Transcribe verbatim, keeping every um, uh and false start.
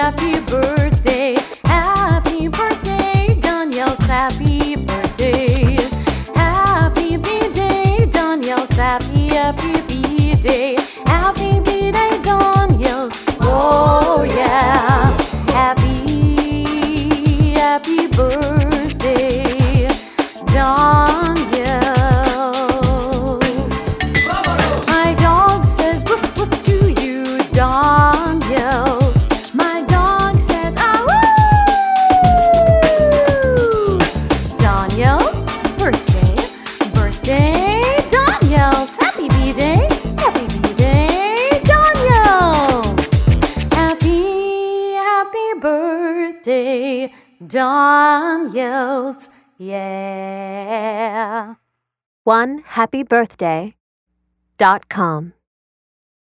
happy birthday. Happy birthday, Daniel's happy birthday. Happy B-Day, Daniel's happy, happy B-Day. Happy B-Day, Daniel's. Oh yeah. Happy, happy birthday, Daniel. My dog says woof woof to you, Daniel. My dog says ah woo. Daniel's birthday, birthday, Daniel's happy B-Day, happy B-Day, Daniel's happy, happy birthday, Daniel's. Yeah. one happy birthday dot com